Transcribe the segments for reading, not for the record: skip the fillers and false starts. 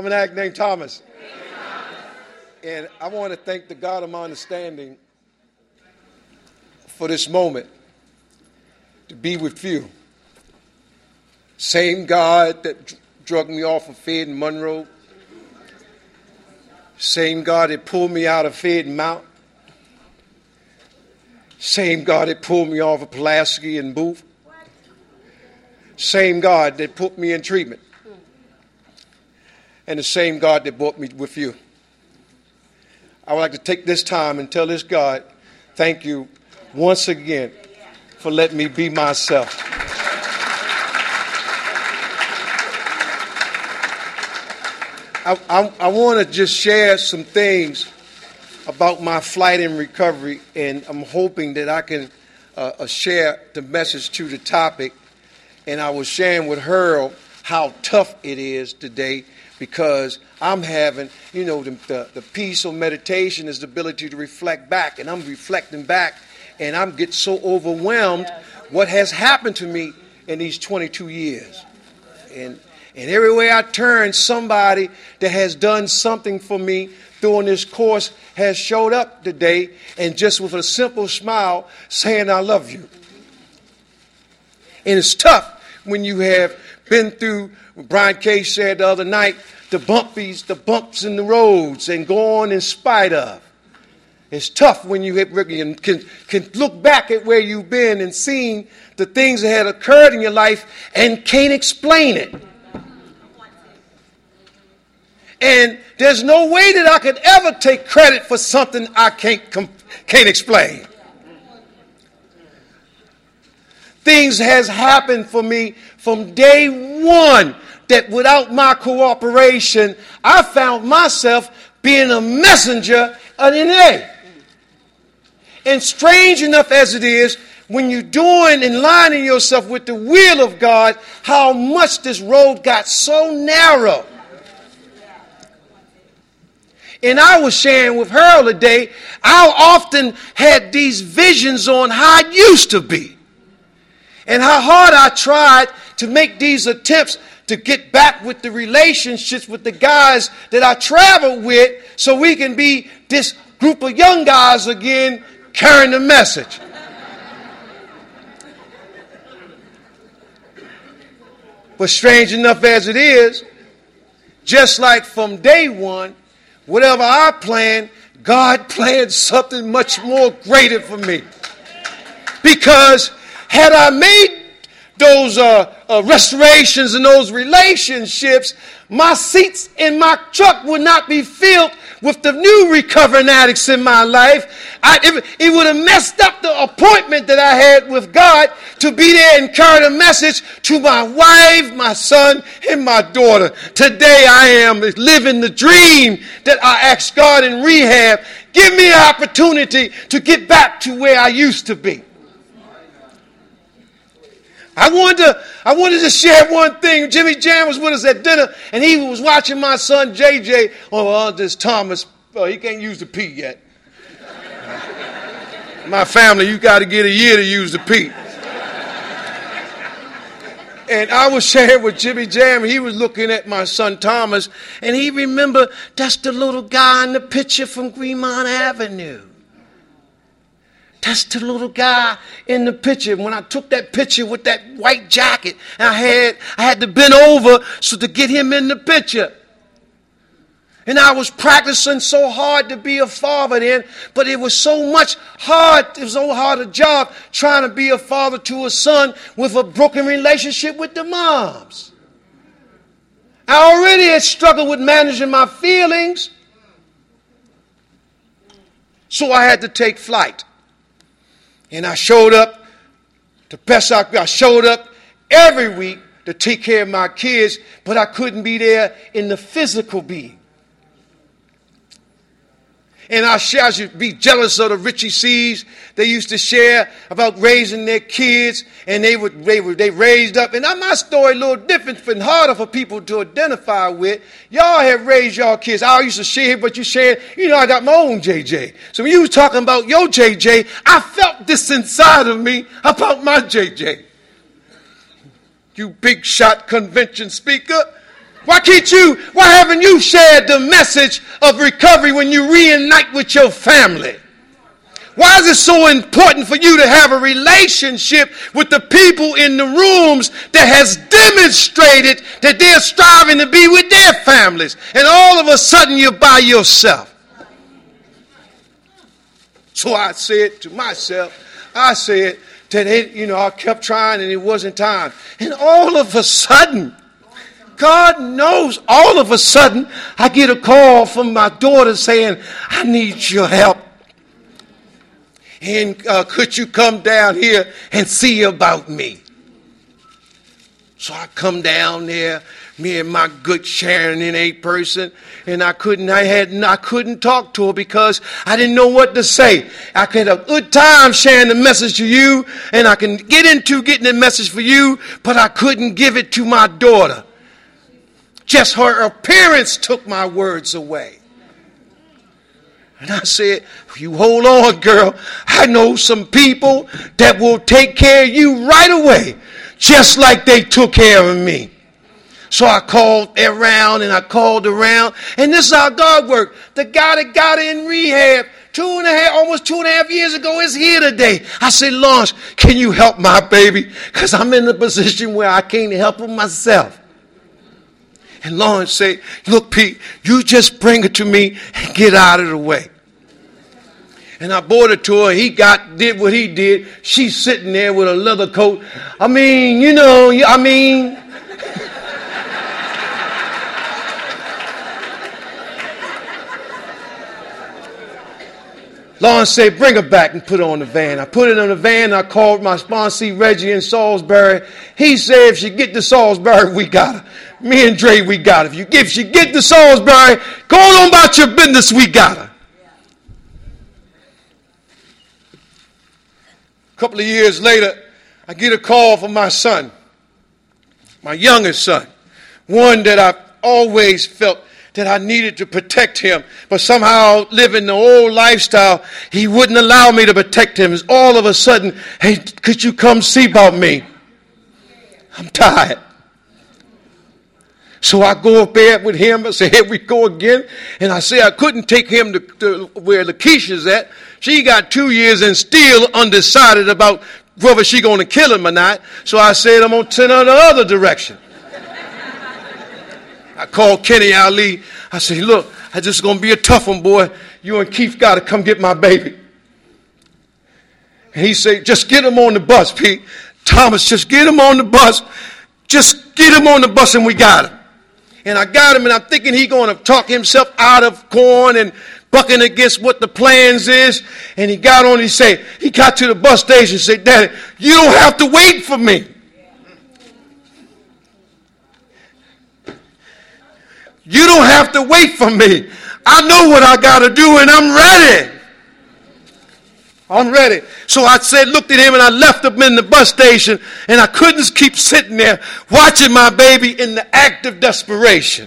I'm an addict named Thomas. And I want to thank the God of my understanding for this moment to be with you. Same God that drug me off of Fayette and Monroe. Same God that pulled me out of Fayette and Mount. Same God that pulled me off of Pulaski and Booth. Same God that put me in treatment. And the same God that brought me with you. I would like to take this time and tell this God, thank you once again for letting me be myself. I want to just share some things about my flight and recovery, and I'm hoping that I can share the message to the topic. And I was sharing with Harold how tough it is today, because I'm having, the peace of meditation is the ability to reflect back, and I'm reflecting back, and I'm getting so overwhelmed what has happened to me in these 22 years. And everywhere I turn, somebody that has done something for me during this course has showed up today, and just with a simple smile saying, I love you. And it's tough when you have been through, Brian Case said the other night, the bumps in the roads and go on in spite of. It's tough when you can look back at where you've been and seen the things that had occurred in your life and can't explain it. And there's no way that I could ever take credit for something I can't explain. Things has happened for me from day one that without my cooperation, I found myself being a messenger of NA. And strange enough as it is, when you're doing and lining yourself with the will of God, how much this road got so narrow. And I was sharing with Harold today, I often had these visions on how it used to be. And how hard I tried to make these attempts to get back with the relationships with the guys that I traveled with, so we can be this group of young guys again carrying the message. But strange enough as it is, just like from day one, whatever I planned, God planned something much more greater for me. Because had I made those restorations and those relationships, my seats in my truck would not be filled with the new recovering addicts in my life. It would have messed up the appointment that I had with God to be there and carry the message to my wife, my son, and my daughter. Today I am living the dream that I asked God in rehab. Give me an opportunity to get back to where I used to be. I wanted to share one thing. Jimmy Jam was with us at dinner, and he was watching my son JJ. This Thomas, he can't use the P yet. My family, you got to get a year to use the P. And I was sharing with Jimmy Jam, he was looking at my son Thomas, and he remembered that's the little guy in the picture from Greenmont Avenue. That's the little guy in the picture. When I took that picture with that white jacket, and I had to bend over so to get him in the picture. And I was practicing so hard to be a father then, but it was so hard a job trying to be a father to a son with a broken relationship with the moms. I already had struggled with managing my feelings, so I had to take flight. And I showed up the best I showed up every week to take care of my kids, but I couldn't be there in the physical being. And I should be jealous of the Richie C's. They used to share about raising their kids, and they raised up. And my story a little different and harder for people to identify with. Y'all have raised y'all kids. I used to share, but you shared, I got my own JJ. So when you was talking about your JJ, I felt this inside of me about my JJ. You big shot convention speaker. Why haven't you shared the message of recovery when you reunite with your family? Why is it so important for you to have a relationship with the people in the rooms that has demonstrated that they're striving to be with their families, and all of a sudden you're by yourself? So I said to myself, that I kept trying and it wasn't time. And all of a sudden, God knows, all of a sudden, I get a call from my daughter saying, I need your help. And could you come down here and see about me? So I come down there, me and my good Sharon in a person, and I couldn't talk to her because I didn't know what to say. I had a good time sharing the message to you, and I can get into getting the message for you, but I couldn't give it to my daughter. Just her appearance took my words away. And I said, you hold on, girl. I know some people that will take care of you right away, just like they took care of me. So I called around, and this is how God worked. The guy that got in rehab almost 2.5 years ago is here today. I said, Lawrence, can you help my baby? Because I'm in a position where I can't help him myself. And Lawrence said, look, Pete, you just bring it to me and get out of the way. And I brought it to her. He did what he did. She's sitting there with a leather coat. Lawrence said, bring her back and put her on the van. I put it on the van. I called my sponsee, Reggie, in Salisbury. He said, if she get to Salisbury, we got her. Me and Dre, we got her. If she get to Salisbury, go on about your business, we got her. A couple of years later, I get a call from my son, my youngest son, one that I've always felt that I needed to protect him, but somehow living the old lifestyle, he wouldn't allow me to protect him. It's all of a sudden, hey, could you come see about me? I'm tired. So I go up there with him. I say, here we go again. And I say I couldn't take him to where Lakeisha's at. She got 2 years and still undecided about whether she going to kill him or not. So I said I'm going to send her the other direction. I called Kenny Ali. I said, look, this is going to be a tough one, boy. You and Keith got to come get my baby. And he said, just get him on the bus, Pete. Thomas, just get him on the bus. Just get him on the bus and we got him. And I got him, and I'm thinking he's going to talk himself out of corn and bucking against what the plans is. And he got to the bus station and said, Daddy, you don't have to wait for me. You don't have to wait for me. I know what I got to do, and I'm ready. I'm ready. So I looked at him, and I left him in the bus station, and I couldn't keep sitting there watching my baby in the act of desperation.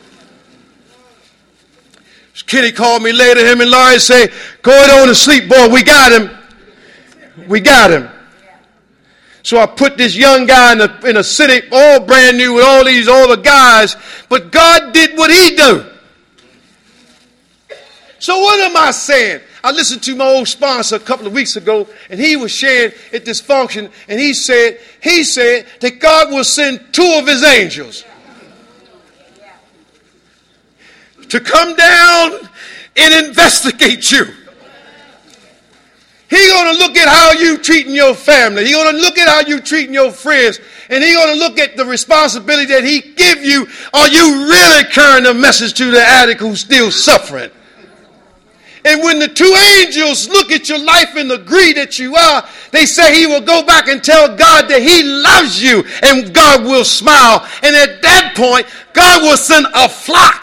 Kenny called me later, him and Laurie say, go on to sleep, boy, we got him. We got him. So I put this young guy in a city, all brand new with all these older guys, but God did what he do. So what am I saying? I listened to my old sponsor a couple of weeks ago, and he was sharing at this function, and he said that God will send 2 of his angels to come down and investigate you. He's going to look at how you treating your family. He's going to look at how you treating your friends, and he's going to look at the responsibility that he give you. Are you really carrying a message to the addict who's still suffering? And when the 2 angels look at your life and agree that you are, they say he will go back and tell God that he loves you, and God will smile. And at that point, God will send a flock.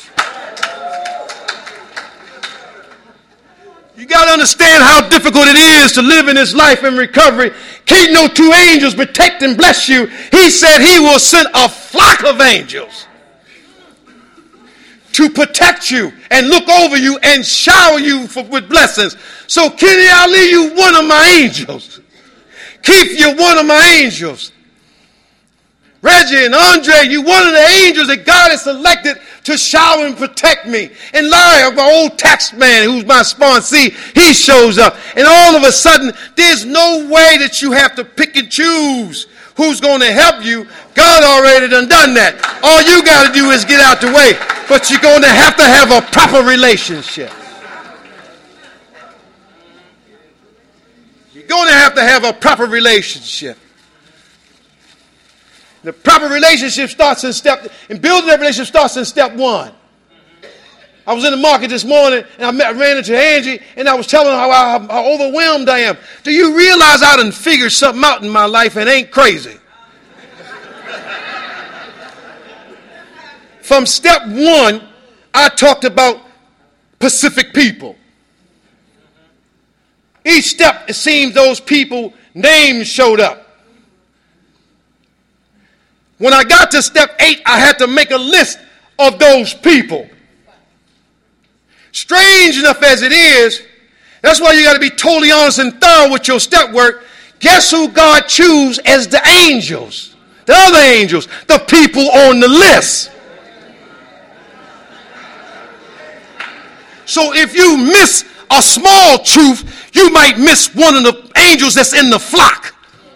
You got to understand how difficult it is to live in this life in recovery. Can't no 2 angels protect and bless you. He said he will send a flock of angels to protect you and look over you and shower you with blessings. So Kenny Ali, you one of my angels. Keith, you're one of my angels. Reggie and Andre, you one of the angels that God has selected to shower and protect me. And Larry, my old tax man, who's my sponsee, he shows up. And all of a sudden, there's no way that you have to pick and choose who's going to help you. God already done that. All you got to do is get out the way. But you're going to have a proper relationship. You're going to have a proper relationship. The proper relationship starts and building that relationship starts in step one. I was in the market this morning and I ran into Angie and I was telling her how overwhelmed I am. Do you realize I done figured something out in my life and ain't crazy? From step one, I talked about Pacific people. Each step, it seemed those people, names showed up. When I got to step 8, I had to make a list of those people. Strange enough as it is, that's why you got to be totally honest and thorough with your step work. Guess who God chose as the angels? The other angels, the people on the list. So if you miss a small truth, you might miss one of the angels that's in the flock.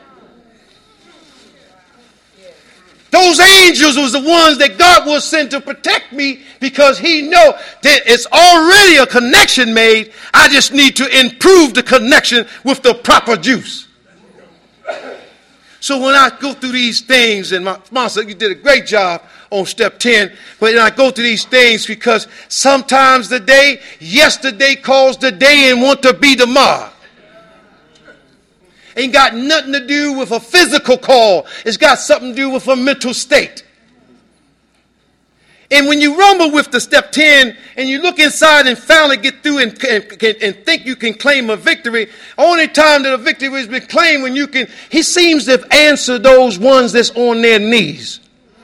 Those angels was the ones that God will send to protect me because he know that it's already a connection made. I just need to improve the connection with the proper juice. So when I go through these things, and my sponsor, you did a great job on step 10, but I go through these things because sometimes yesterday calls the day and want to be tomorrow. Ain't got nothing to do with a physical call. It's got something to do with a mental state. And when you rumble with the step 10 and you look inside and finally get through and think you can claim a victory, only time that a victory has been claimed when he seems to have answered those ones that's on their knees.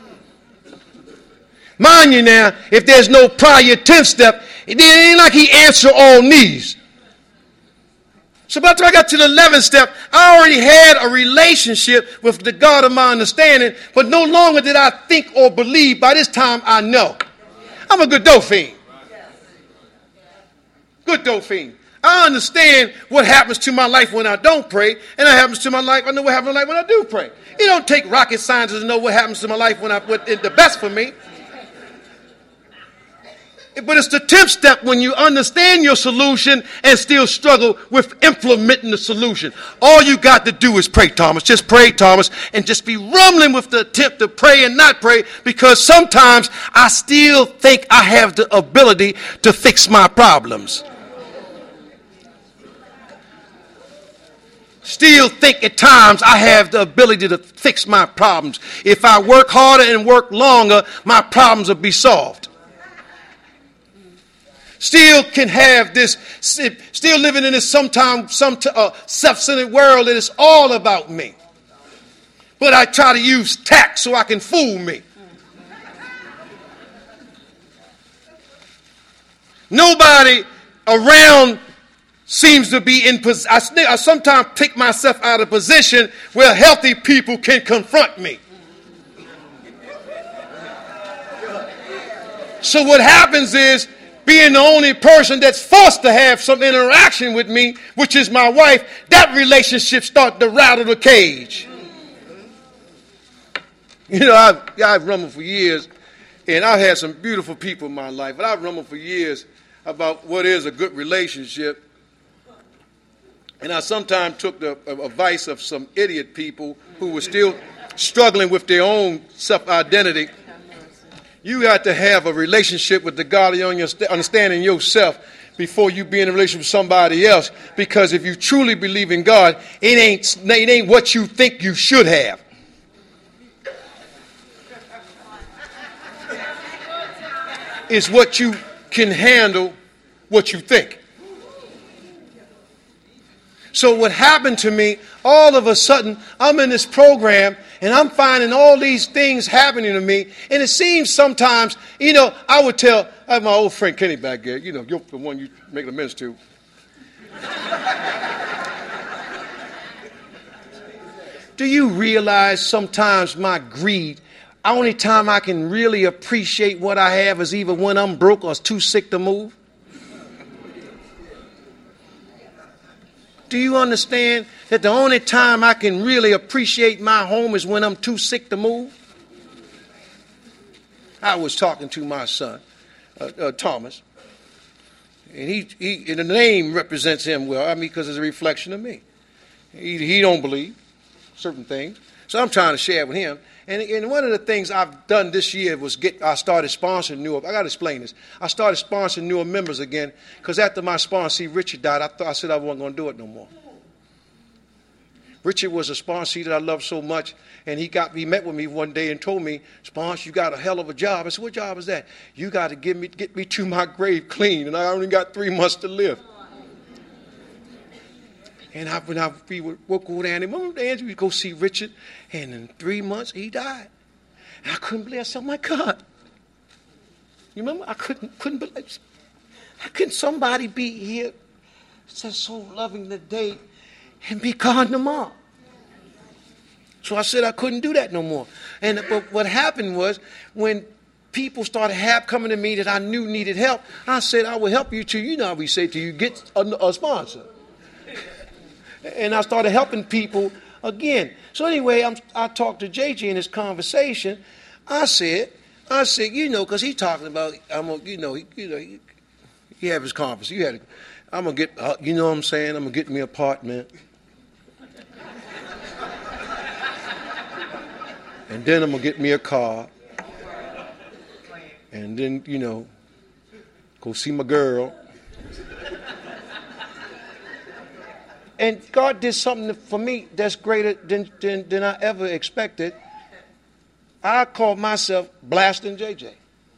Mind you now, if there's no prior 10th step, it ain't like he answered all knees. So by the time I got to the 11th step, I already had a relationship with the God of my understanding, but no longer did I think or believe. By this time, I know. I'm a good dope fiend. Good dope fiend. I understand what happens to my life when I don't pray, and what happens to my life. I know what happens to my life when I do pray. It don't take rocket science to know what happens to my life when I put the best for me. But it's the 10th step when you understand your solution and still struggle with implementing the solution. All you got to do is pray, Thomas. Just pray, Thomas, and just be rumbling with the attempt to pray and not pray, because sometimes I still think I have the ability to fix my problems. Still think at times I have the ability to fix my problems. If I work harder and work longer, my problems will be solved. Still can have this, still living in this sometimes self-centered world that is all about me. But I try to use tact so I can fool me. Nobody around seems to be in position. I sometimes pick myself out of position where healthy people can confront me. So what happens is, being the only person that's forced to have some interaction with me, which is my wife, that relationship starts to rattle the cage. You know, I've rumbled for years, and I've had some beautiful people in my life, but I've rumbled for years about what is a good relationship. And I sometimes took the advice of some idiot people who were still struggling with their own self-identity. You got to have a relationship with the God of your understanding yourself before you be in a relationship with somebody else. Because if you truly believe in God, it ain't what you think you should have. It's what you can handle, what you think. So what happened to me, all of a sudden, I'm in this program, and I'm finding all these things happening to me. And it seems sometimes, I would tell my old friend Kenny back there, you're the one you make amends to. Do you realize sometimes my greed, only time I can really appreciate what I have is either when I'm broke or too sick to move? Do you understand that the only time I can really appreciate my home is when I'm too sick to move? I was talking to my son, Thomas, and and the name represents him well. I mean, because it's a reflection of me. He don't believe certain things, so I'm trying to share with him. And one of the things I've done this year was I started sponsoring newer. I got to explain this. I started sponsoring newer members again because after my sponsor Richard died, I said I wasn't going to do it no more. Richard was a sponsor that I loved so much, and he met with me one day and told me, "Sponsor, you got a hell of a job." I said, "What job is that?" "You got to get me to my grave clean, and I only got 3 months to live." And we would go down there. Remember, Andrew, we'd go see Richard, and in 3 months, he died. And I couldn't believe it. I said, "Oh, my God." You remember? I couldn't believe it. How can somebody be here, so loving today, and be gone tomorrow? So I said I couldn't do that no more. But what happened was, when people started coming to me that I knew needed help, I said, "I will help you till, you know how we say, till you get a sponsor." And I started helping people again. So anyway, I talked to JJ in this conversation. I said, because he's talking about, he have his conference. I'm gonna get, you know what I'm saying? I'm gonna get me an apartment, and then I'm gonna get me a car, and then go see my girl. And God did something for me that's greater than I ever expected. I called myself Blasting JJ.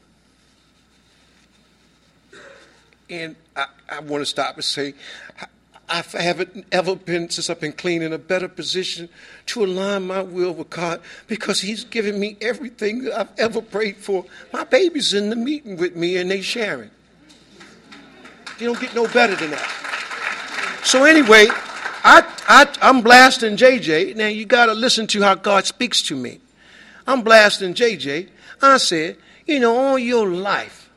And I want to stop and say, I haven't ever been, since I've been clean, in a better position to align my will with God, because he's given me everything that I've ever prayed for. My baby's in the meeting with me and they sharing. You don't get no better than that. So anyway, I'm blasting JJ. Now you got to listen to how God speaks to me. I'm blasting JJ. I said, all your life,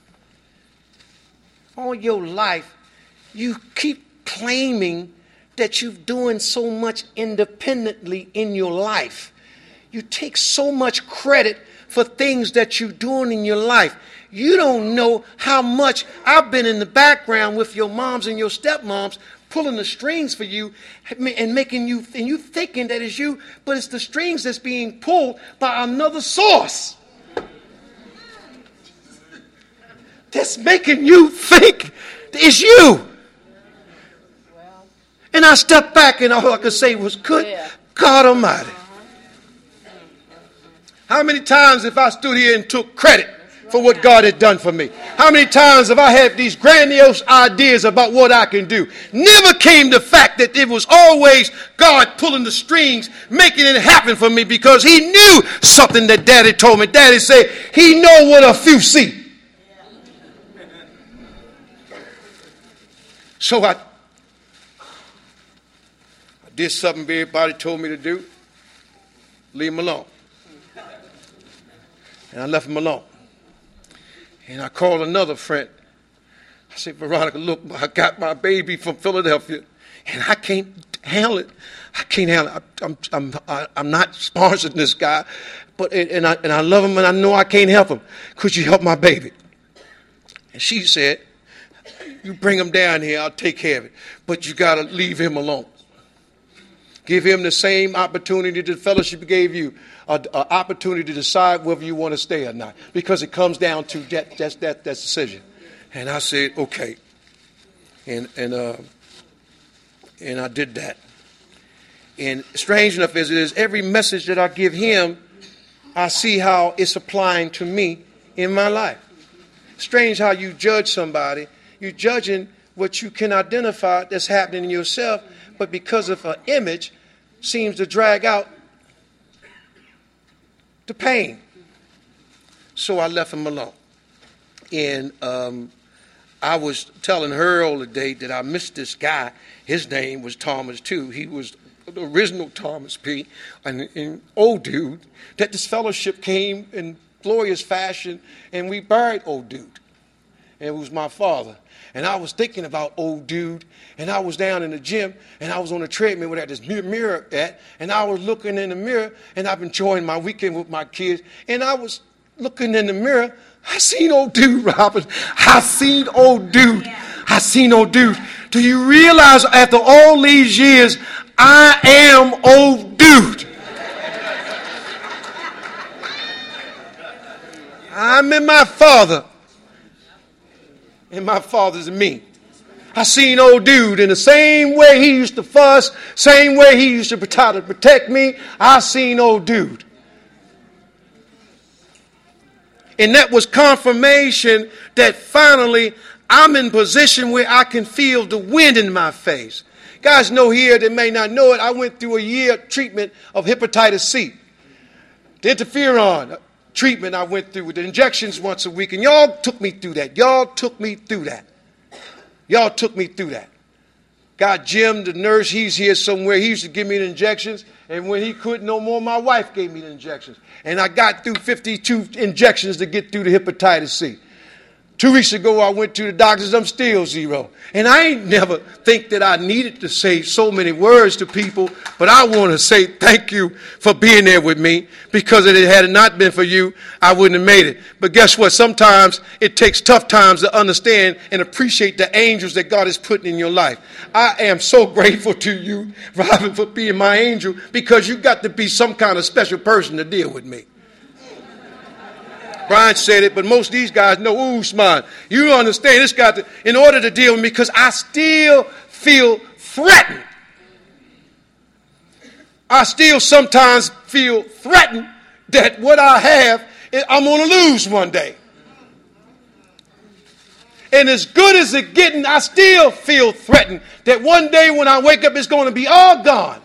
you keep claiming that you're doing so much independently in your life. You take so much credit for things that you're doing in your life. You don't know how much I've been in the background with your moms and your stepmoms, pulling the strings for you and making you, and you thinking that it's you, but it's the strings that's being pulled by another source that's making you think it's you. And I stepped back and all I could say was, good God Almighty. How many times have I stood here and took credit for what God had done for me? How many times have I had these grandiose ideas about what I can do? Never came the fact that it was always God pulling the strings, making it happen for me, because he knew something that Daddy told me. Daddy said he know what a few see. So I did something everybody told me to do. Leave him alone. And I left him alone. And I called another friend. I said, Veronica, look, I got my baby from Philadelphia, and I can't handle it. I can't handle it. I'm not sponsoring this guy, but and I love him, and I know I can't help him. Could you help my baby? And she said, you bring him down here, I'll take care of it. But you got to leave him alone. Give him the same opportunity the fellowship gave you, an opportunity to decide whether you want to stay or not, because it comes down to that decision. And I said, okay. And I did that. And strange enough as it is, every message that I give him, I see how it's applying to me in my life. Strange how you judge somebody. You're judging what you can identify that's happening in yourself, but because of an image, seems to drag out the pain. So I left him alone. And I was telling her all the day that I missed this guy. His name was Thomas too. He was the original Thomas P., an old dude, that this fellowship came in glorious fashion, and we buried old dude. And it was my father. And I was thinking about old dude, and I was down in the gym, and I was on the treadmill where I had this mirror at, and I was looking in the mirror, and I've been enjoying my weekend with my kids, and I was looking in the mirror. I seen old dude, Robin. I seen old dude. I seen old dude. Do you realize after all these years, I am old dude? I'm in my father, and my father's in me. I seen old dude in the same way he used to fuss, same way he used to try to protect me. I seen old dude. And that was confirmation that finally I'm in position where I can feel the wind in my face. Guys know here that may not know it, I went through a year treatment of hepatitis C. The interferon treatment I went through with the injections once a week, and y'all took me through that. Y'all took me through that. Got Jim, the nurse, he's here somewhere. He used to give me the injections, and when he couldn't no more, my wife gave me the injections. And I got through 52 injections to get through the hepatitis C. 2 weeks ago, I went to the doctors. I'm still zero. And I ain't never think that I needed to say so many words to people, but I want to say thank you for being there with me, because if it had not been for you, I wouldn't have made it. But guess what? Sometimes it takes tough times to understand and appreciate the angels that God is putting in your life. I am so grateful to you, Robin, for being my angel, because you got to be some kind of special person to deal with me. Brian said it, but most of these guys know, Usman, you understand this guy, in order to deal with me, because I still feel threatened. I still sometimes feel threatened that what I have, I'm going to lose one day. And as good as it's getting, I still feel threatened that one day when I wake up, it's going to be all gone.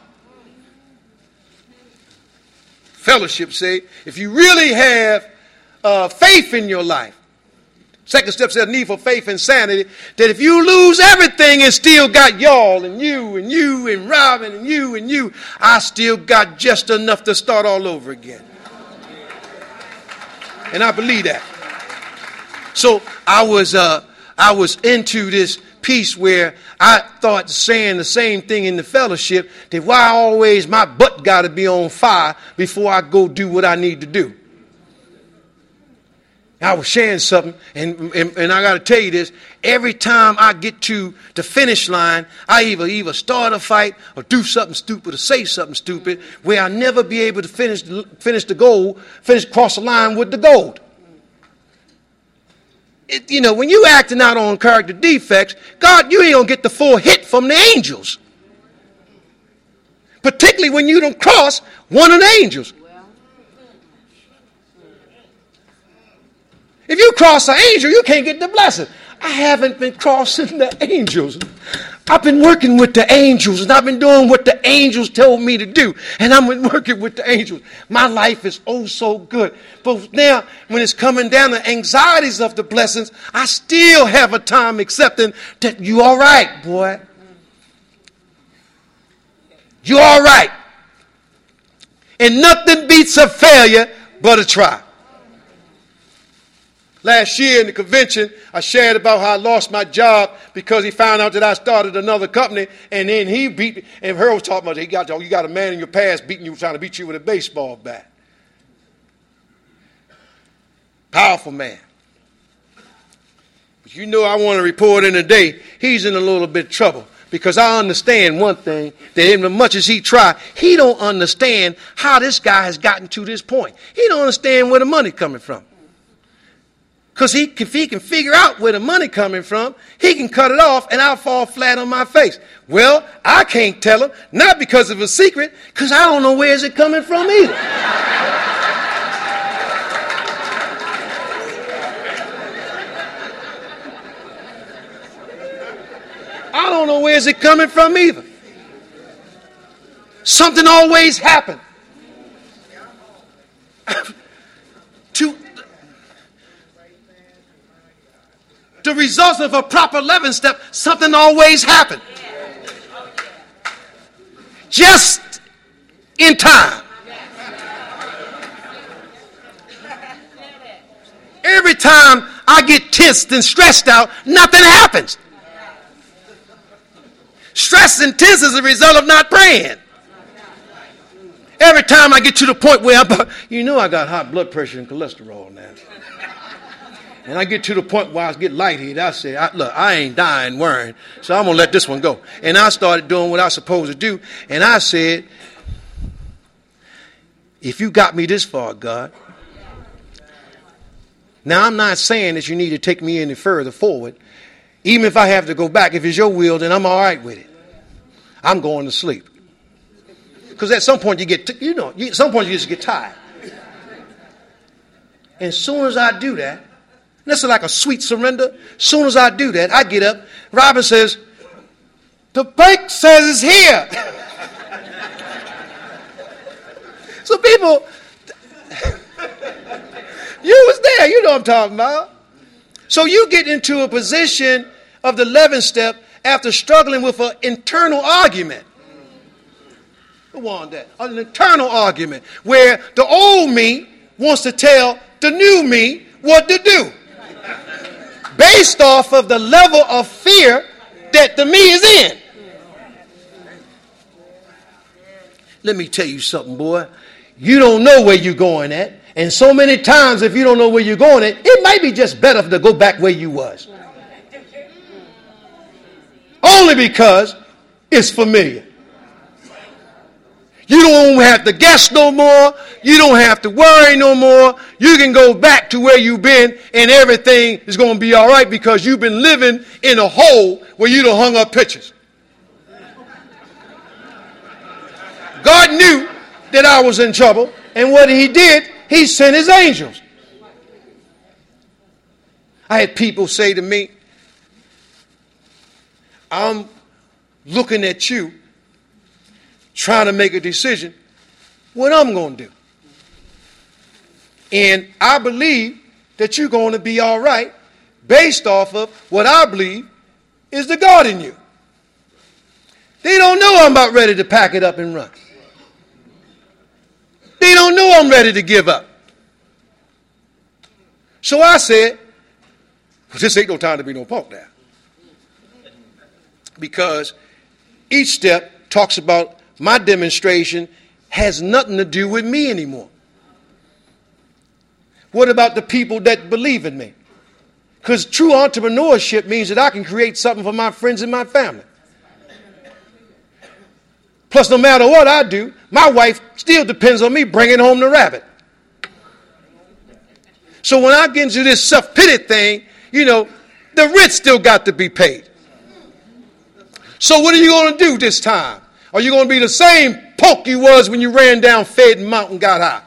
Fellowship say, if you really have faith in your life. Second step says need for faith and sanity. That if you lose everything and still got y'all and you and Robin and you, I still got just enough to start all over again. And I believe that. So I was into this piece where I thought saying the same thing in the fellowship, that why always my butt got to be on fire before I go do what I need to do. I was sharing something, and I got to tell you this. Every time I get to the finish line, I either start a fight or do something stupid or say something stupid where I'll never be able to finish the goal, cross the line with the gold. When you acting out on character defects, God, you ain't going to get the full hit from the angels. Particularly when you don't cross one of the angels. If you cross an angel, you can't get the blessing. I haven't been crossing the angels. I've been working with the angels, and I've been doing what the angels told me to do. And I've been working with the angels. My life is oh so good. But now, when it's coming down to anxieties of the blessings, I still have a time accepting that you all right, boy. You all right. And nothing beats a failure but a try. Last year in the convention, I shared about how I lost my job because he found out that I started another company, and then he beat me. And Harold was talking about you got a man in your past trying to beat you with a baseball bat. Powerful man. But I want to report in today, he's in a little bit of trouble. Because I understand one thing, that as much as he tried, he don't understand how this guy has gotten to this point. He don't understand where the money coming from. Because if he can figure out where the money coming from, he can cut it off and I'll fall flat on my face. Well, I can't tell him, not because of a secret, because I don't know where is it coming from either. I don't know where is it coming from either. Something always happened. The results of a proper 11 step, something always happened. just in time. Every time I get tensed and stressed out, nothing happens. Stress and tense is a result of not praying. Every time I get to the point where I got high blood pressure and cholesterol now. And I get to the point where I get lightheaded. I say, look, I ain't dying worrying, so I'm going to let this one go. And I started doing what I was supposed to do. And I said, if you got me this far, God, now I'm not saying that you need to take me any further forward. Even if I have to go back, if it's your will, then I'm all right with it. I'm going to sleep. Because at some point you get, at some point you just get tired. And as soon as I do that, this is like a sweet surrender. As soon as I do that, I get up. Robin says, the bank says it's here. So people, you was there. You know what I'm talking about. So you get into a position of the 11th step after struggling with an internal argument. Who wanted that? An internal argument where the old me wants to tell the new me what to do. Based off of the level of fear that the me is in. Let me tell you something, boy. You don't know where you're going at. And so many times if you don't know where you're going at, it might be just better to go back where you was. Only because it's familiar. You don't have to guess no more. You don't have to worry no more. You can go back to where you've been and everything is going to be all right because you've been living in a hole where you done hung up pictures. God knew that I was in trouble, and what he did, he sent his angels. I had people say to me, I'm looking at you trying to make a decision what I'm going to do. And I believe that you're going to be all right based off of what I believe is the God in you. They don't know I'm about ready to pack it up and run. They don't know I'm ready to give up. So I said, well, this ain't no time to be no punk now. Because each step talks about my demonstration has nothing to do with me anymore. What about the people that believe in me? Because true entrepreneurship means that I can create something for my friends and my family. Plus, no matter what I do, my wife still depends on me bringing home the rabbit. So when I get into this self-pity thing, the rent still got to be paid. So what are you going to do this time? Are you going to be the same punk you was when you ran down Fayette Mountain and got high?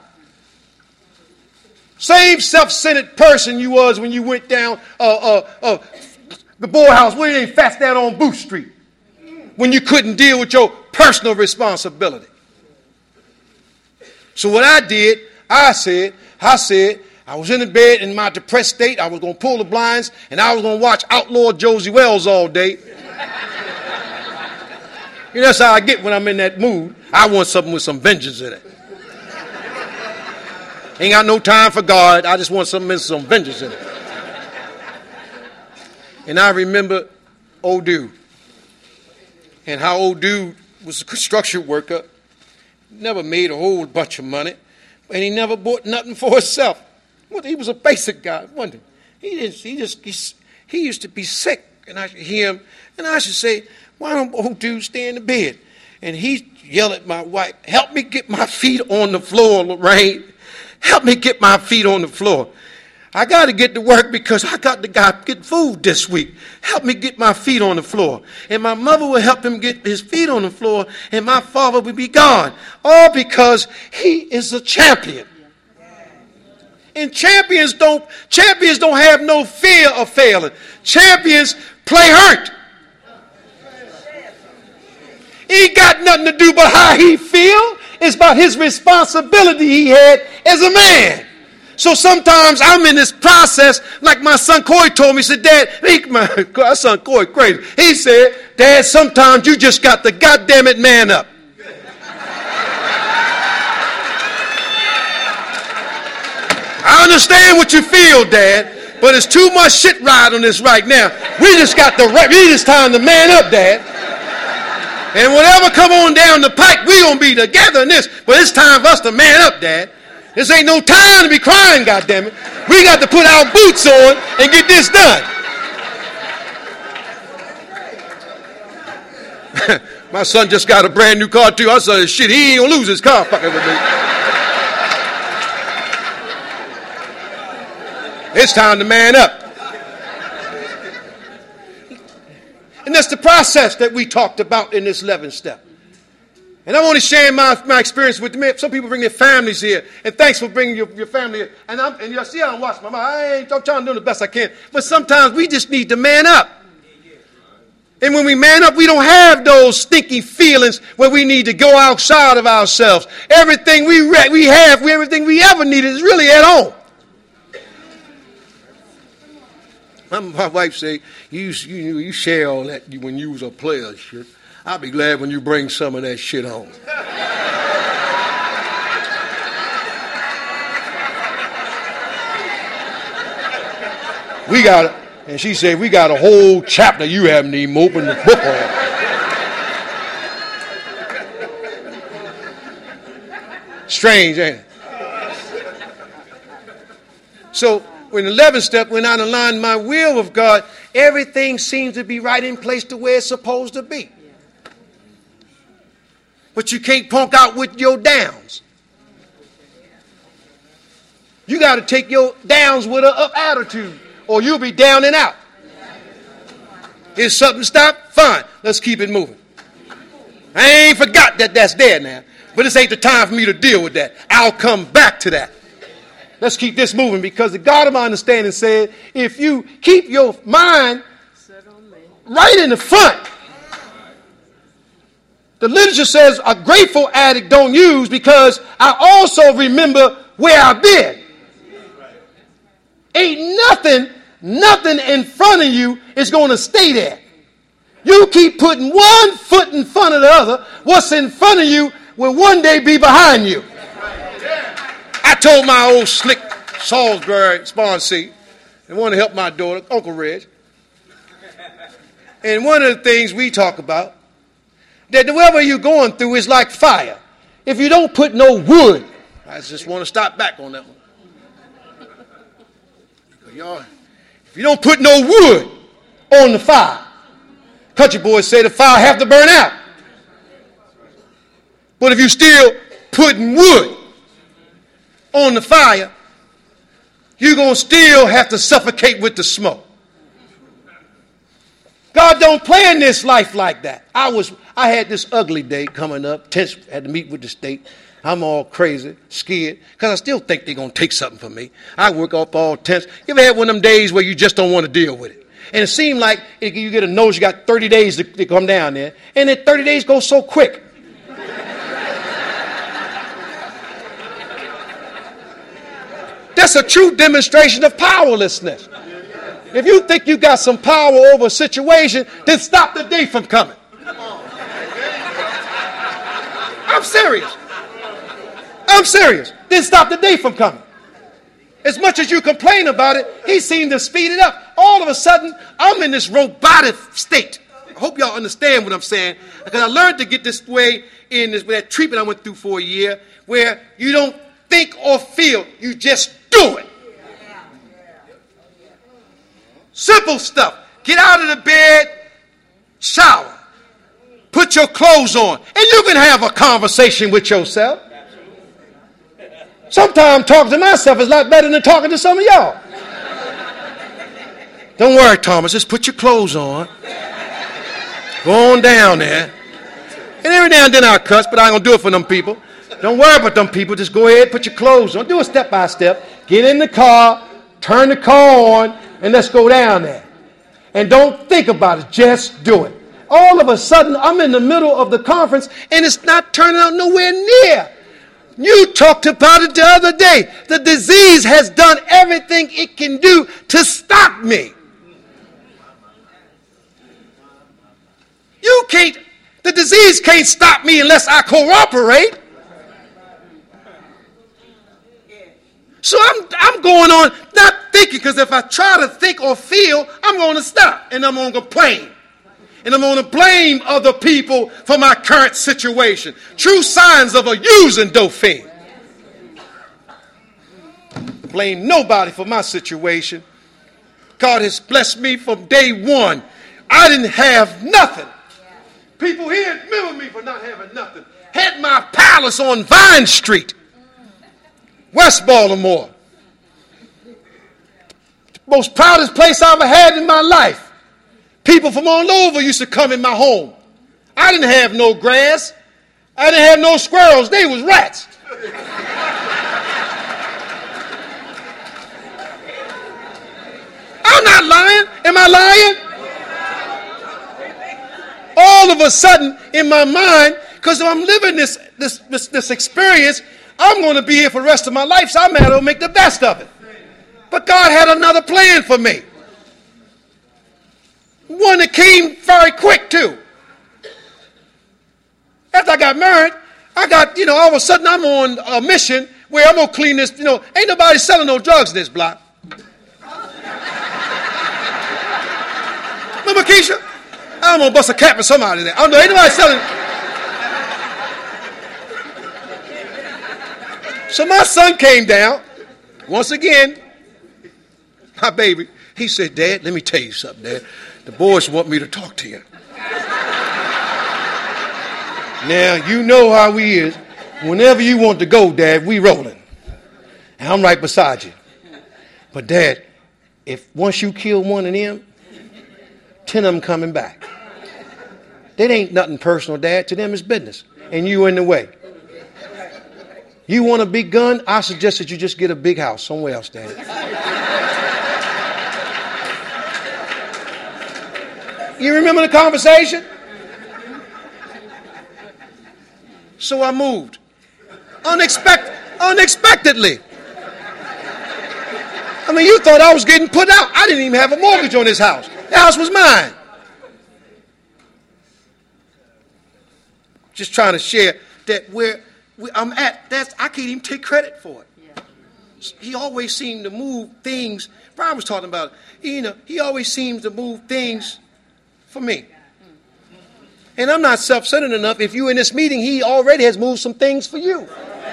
Same self-centered person you was when you went down the Boy House, where you ain't fast down on Booth Street, when you couldn't deal with your personal responsibility. So what I did, I said, I was in the bed in my depressed state. I was going to pull the blinds, and I was going to watch Outlaw Josie Wells all day. That's how I get when I'm in that mood. I want something with some vengeance in it. Ain't got no time for God. I just want something with some vengeance in it. And I remember old dude. And how old dude was a construction worker. Never made a whole bunch of money. And he never bought nothing for himself. Well, he was a basic guy, wasn't he? He used to be sick. And I should hear him. And I should say, why don't old dude stay in the bed? And he yelled at my wife, help me get my feet on the floor, Lorraine. Help me get my feet on the floor. I got to get to work because I got to get food this week. Help me get my feet on the floor. And my mother would help him get his feet on the floor, and my father would be gone. All because he is a champion. And champions don't have no fear of failing. Champions play hurt. He got nothing to do but how he feel. It's about his responsibility he had as a man. So sometimes I'm in this process, like my son Corey told me. He said, Dad, my son Corey crazy. He said, Dad, sometimes you just got to goddamn it man up. understand what you feel, Dad, but it's too much shit ride on this right now. We just time to man up, Dad. And whatever come on down the pike, we gonna be together in this. But it's time for us to man up, Dad. This ain't no time to be crying, goddammit. We got to put our boots on and get this done. My son just got a brand new car too. I said, shit, he ain't gonna lose his car fucking with me. It's time to man up. And that's the process that we talked about in this 11th step. And I'm only sharing my experience with me. Some people bring their families here. And thanks for bringing your family here. And you see how I'm watching my mouth. I'm trying to do the best I can. But sometimes we just need to man up. And when we man up, we don't have those stinky feelings where we need to go outside of ourselves. Everything everything we ever needed is really at home. My wife say, you share all that when you was a player and shit. I'll be glad when you bring some of that shit home. We got it. And she said, we got a whole chapter you haven't even opened the book on. Strange, ain't it? So when the 11th step, when I aligned my will with God, everything seems to be right in place to where it's supposed to be. But you can't punk out with your downs. You got to take your downs with an up attitude, or you'll be down and out. Is something stopped? Fine. Let's keep it moving. I ain't forgot that's there now. But this ain't the time for me to deal with that. I'll come back to that. Let's keep this moving, because the God of my understanding said, if you keep your mind right in the front, the literature says a grateful addict don't use, because I also remember where I've been. Ain't nothing in front of you is going to stay there. You keep putting one foot in front of the other. What's in front of you will one day be behind you. I told my old slick Salisbury sponsee and wanted to help my daughter, Uncle Reg. And one of the things we talk about, that whatever you're going through is like fire. If you don't put no wood, I just want to stop back on that one. Y'all, if you don't put no wood on the fire, country boys say the fire have to burn out. But if you still putting wood on the fire, you're going to still have to suffocate with the smoke. God don't plan this life like that. I had this ugly day coming up. Tense, had to meet with the state. I'm all crazy, scared, because I still think they're going to take something from me. I work up all tense. You ever had one of them days where you just don't want to deal with it? And it seemed like you get a notice, you got 30 days to come down there, and then 30 days go so quick. That's a true demonstration of powerlessness. If you think you got some power over a situation, then stop the day from coming. I'm serious. Then stop the day from coming. As much as you complain about it, he seemed to speed it up. All of a sudden, I'm in this robotic state. I hope y'all understand what I'm saying, because I learned to get this way in this with that treatment I went through for a year, where you don't think or feel, you just do it. Simple stuff. Get out of the bed, shower, put your clothes on, and you can have a conversation with yourself. Sometimes talking to myself is a lot better than talking to some of y'all. Don't worry, Thomas. Just put your clothes on. Go on down there. And every now and then I'll cuss, but I ain't going to do it for them people. Don't worry about them people. Just go ahead, put your clothes on. Do it step by step. Get in the car, turn the car on, and let's go down there. And don't think about it. Just do it. All of a sudden, I'm in the middle of the conference, and it's not turning out nowhere near. You talked about it the other day. The disease has done everything it can do to stop me. The disease can't stop me unless I cooperate. So I'm going on not thinking, because if I try to think or feel, I'm going to stop and I'm going to complain. And I'm going to blame other people for my current situation. True signs of a using dopamine. Blame nobody for my situation. God has blessed me from day one. I didn't have nothing. People here remember me for not having nothing. Had my palace on Vine Street, West Baltimore. Most proudest place I ever had in my life. People from all over used to come in my home. I didn't have no grass. I didn't have no squirrels. They was rats. I'm not lying. Am I lying? All of a sudden, in my mind, because I'm living this experience, I'm going to be here for the rest of my life, so I might as well make the best of it. But God had another plan for me. One that came very quick, too. After I got married, all of a sudden I'm on a mission where I'm going to clean this, ain't nobody selling no drugs in this block. Remember Keisha? I'm going to bust a cap for somebody there. I don't know, ain't nobody selling. So my son came down, once again, my baby. He said, Dad, let me tell you something, Dad. The boys want me to talk to you. Now, you know how we is. Whenever you want to go, Dad, we rolling. And I'm right beside you. But, Dad, if once you kill one of them, 10 of them coming back. That ain't nothing personal, Dad. To them, it's business. And you in the way. You want a big gun? I suggest that you just get a big house somewhere else, Dad. You remember the conversation? So I moved. Unexpectedly. I mean, you thought I was getting put out. I didn't even have a mortgage on this house. The house was mine. Just trying to share that where I'm at, I can't even take credit for it. He always seemed to move things. Brian was talking about it. He always seems to move things for me. And I'm not self-centered enough. If you're in this meeting, he already has moved some things for you.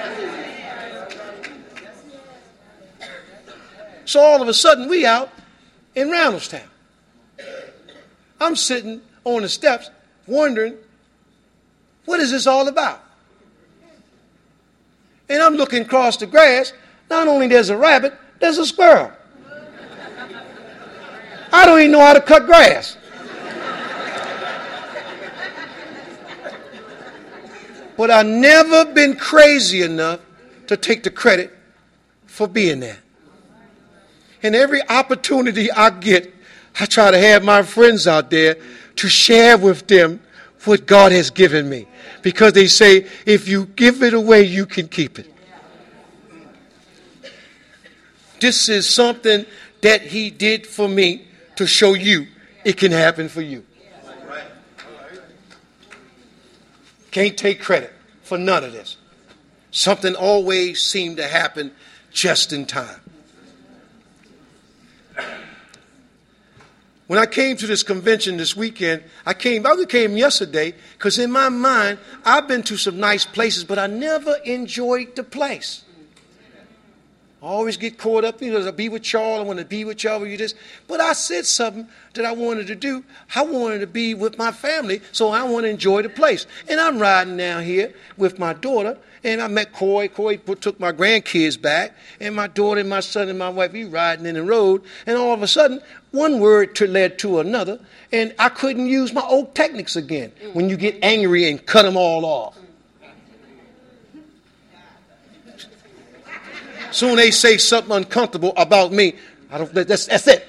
So all of a sudden, we out in Randallstown. I'm sitting on the steps wondering, what is this all about? And I'm looking across the grass. Not only there's a rabbit, there's a squirrel. I don't even know how to cut grass. But I've never been crazy enough to take the credit for being there. And every opportunity I get, I try to have my friends out there to share with them what God has given me. Because they say, if you give it away, you can keep it. This is something that he did for me to show you it can happen for you. Can't take credit for none of this. Something always seemed to happen just in time. When I came to this convention this weekend, I came yesterday because in my mind, I've been to some nice places, but I never enjoyed the place. I always get caught up, to be with y'all, I want to be with y'all, but I said something that I wanted to do. I wanted to be with my family, so I want to enjoy the place. And I'm riding down here with my daughter, and I met Coy. Coy took my grandkids back, and my daughter and my son and my wife, we riding in the road, and all of a sudden, one word led to another, and I couldn't use my old techniques again when you get angry and cut them all off. Soon they say something uncomfortable about me. That's it.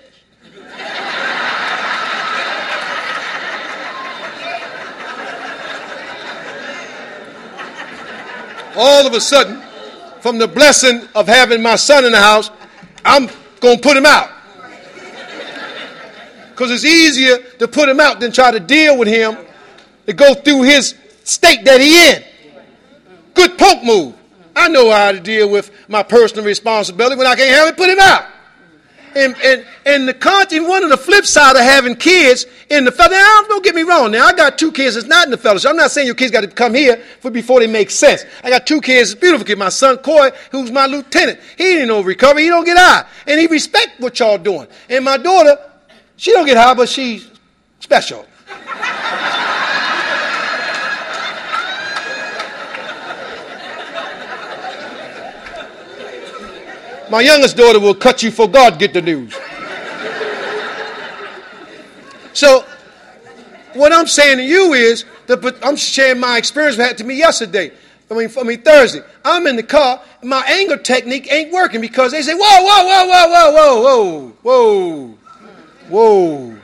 All of a sudden, from the blessing of having my son in the house, I'm going to put him out. Because it's easier to put him out than try to deal with him, to go through his state that he in. Good punk move. I know how to deal with my personal responsibility. When I can't have it, put it out. And the content, one of the flip side of having kids in the fellowship, now, don't get me wrong. Now, I got 2 kids that's not in the fellowship. I'm not saying your kids got to come here before they make sense. I got 2 kids, beautiful kids. My son, Coy, who's my lieutenant. He ain't no recovery. He don't get high. And he respect what y'all doing. And my daughter, she don't get high, but she's special. My youngest daughter will cut you for God get the news. So, what I'm saying to you is, I'm sharing my experience that happened to me yesterday. Thursday. I'm in the car, and my anger technique ain't working because they say, whoa, whoa, whoa, whoa, whoa, whoa, whoa, whoa.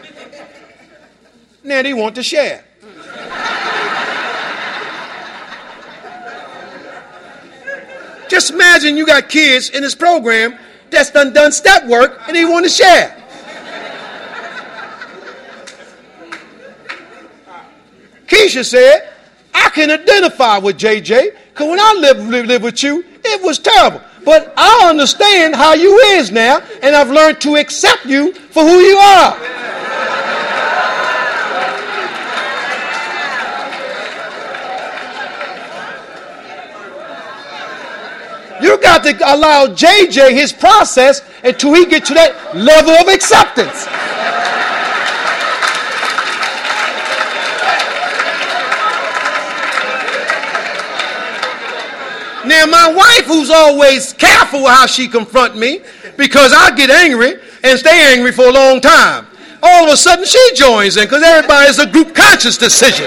Now they want to share. Just imagine you got kids in this program that's done step work and they want to share. Keisha said, I can identify with JJ because when I lived with you, it was terrible. But I understand how you is now, and I've learned to accept you for who you are. You got to allow JJ his process until he gets to that level of acceptance. Now, my wife, who's always careful how she confront me, because I get angry and stay angry for a long time, all of a sudden she joins in because everybody is a group conscious decision.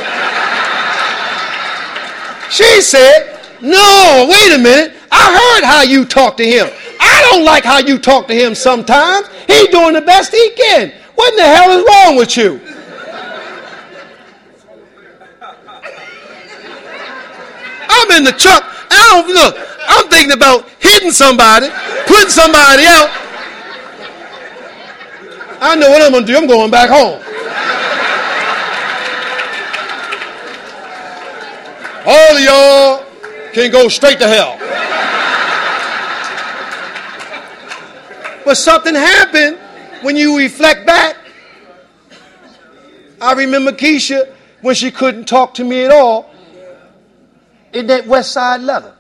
She said, no, wait a minute. I heard how you talk to him. I don't like how you talk to him sometimes. He's doing the best he can. What in the hell is wrong with you? I'm in the truck. I'm thinking about hitting somebody, putting somebody out. I know what I'm going to do. I'm going back home. All of y'all can go straight to hell. But something happened when you reflect back. I remember Keisha when she couldn't talk to me at all in that West Side leather.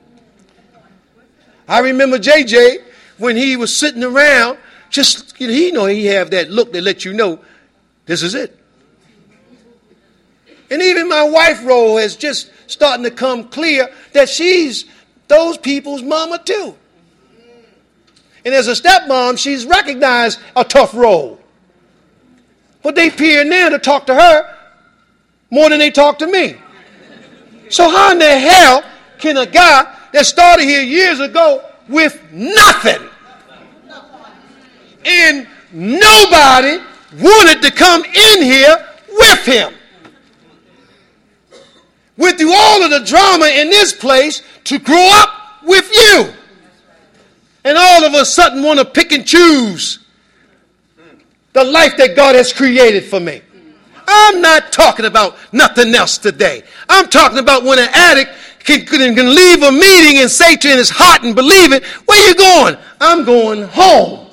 I remember JJ when he was sitting around, just, he have that look that lets you know this is it. And even my wife role is just starting to come clear that she's those people's mama too. And as a stepmom, she's recognized a tough role. But they peer now to talk to her more than they talk to me. So how in the hell can a guy that started here years ago with nothing and nobody wanted to come in here with him? Went through all of the drama in this place to grow up with you. And all of a sudden want to pick and choose the life that God has created for me. I'm not talking about nothing else today. I'm talking about when an addict can leave a meeting and say to in his heart and believe it, where you going? I'm going home.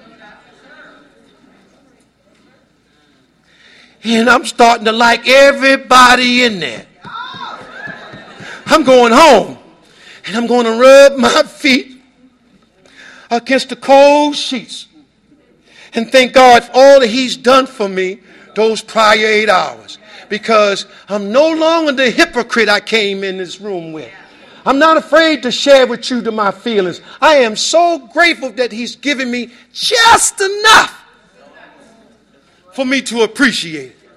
And I'm starting to like everybody in there. I'm going home. And I'm going to rub my feet against the cold sheets and thank God for all that he's done for me those prior 8 hours, because I'm no longer the hypocrite I came in this room with. I'm not afraid to share with you my feelings. I am so grateful that he's given me just enough for me to appreciate it.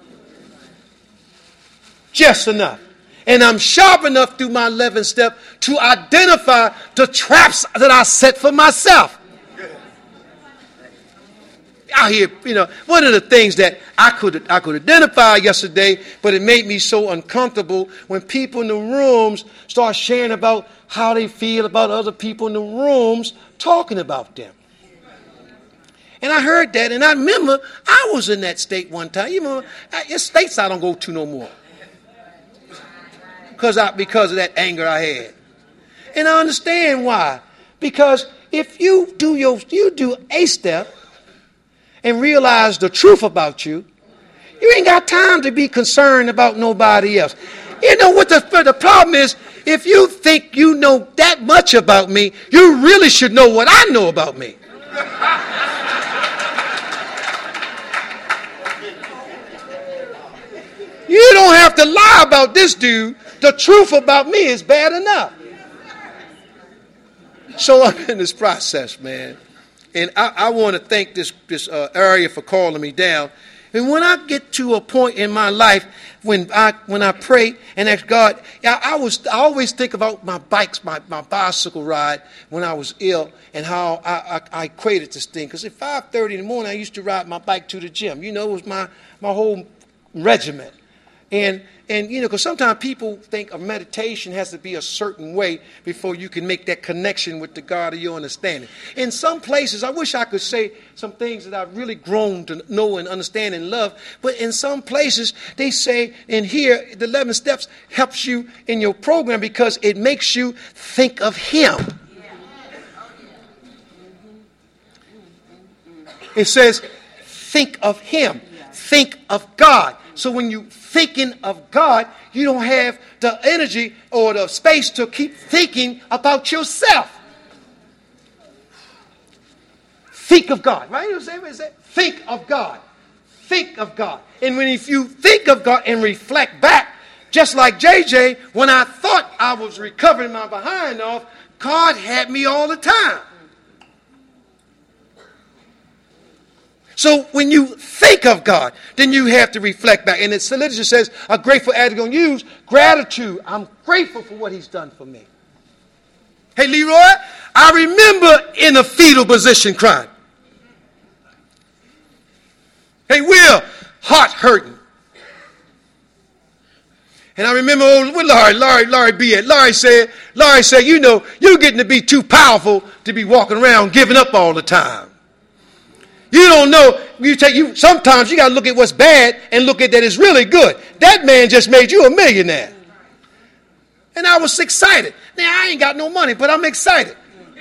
Just enough. And I'm sharp enough through my 11th step to identify the traps that I set for myself. Out here, one of the things that I could identify yesterday, but it made me so uncomfortable when people in the rooms start sharing about how they feel about other people in the rooms talking about them. And I heard that, and I remember I was in that state one time. It's states I don't go to no more. Because of that anger I had. And I understand why. Because if you do a step and realize the truth about you, you ain't got time to be concerned about nobody else. You know what the problem is? If you think you know that much about me, you really should know what I know about me. You don't have to lie about this dude. The truth about me is bad enough. So I'm in this process, man. And I want to thank this area for calling me down. And when I get to a point in my life when I pray and ask God, I always think about my bikes, my bicycle ride when I was ill and how I equated this thing. Because at 5:30 in the morning, I used to ride my bike to the gym. You know, it was my whole regiment. And you know, because sometimes people think a meditation has to be a certain way before you can make that connection with the God of your understanding. In some places, I wish I could say some things that I've really grown to know and understand and love. But in some places, they say, and here, the 11 steps helps you in your program because it makes you think of Him. It says, think of Him. Think of God. So when you thinking of God, you don't have the energy or the space to keep thinking about yourself. Think of God, right? Think of God. Think of God. And if you think of God and reflect back, just like JJ, when I thought I was recovering my behind off, God had me all the time. So when you think of God, then you have to reflect back. And the literature says a grateful attitude going to use gratitude. I'm grateful for what He's done for me. Hey, Leroy, I remember in a fetal position crying. Hey, Will, heart hurting. And I remember Laurie B. Laurie said, you know, you're getting to be too powerful to be walking around giving up all the time. You don't know. Sometimes you got to look at what's bad and look at that it's really good. That man just made you a millionaire. And I was excited. Now, I ain't got no money, but I'm excited.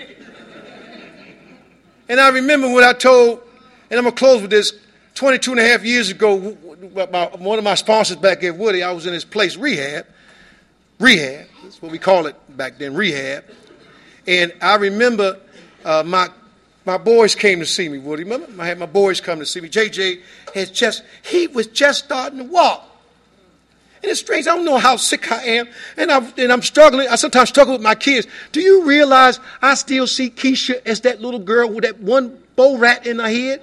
And I remember when I told, and I'm going to close with this, 22 and a half years ago, one of my sponsors back at Woody, I was in his place, rehab. That's what we call it back then, rehab. And I remember my boys came to see me, Woody. Remember? I had my boys come to see me. JJ was just starting to walk. And it's strange. I don't know how sick I am. And I'm struggling. I sometimes struggle with my kids. Do you realize I still see Keisha as that little girl with that one bow rat in her head?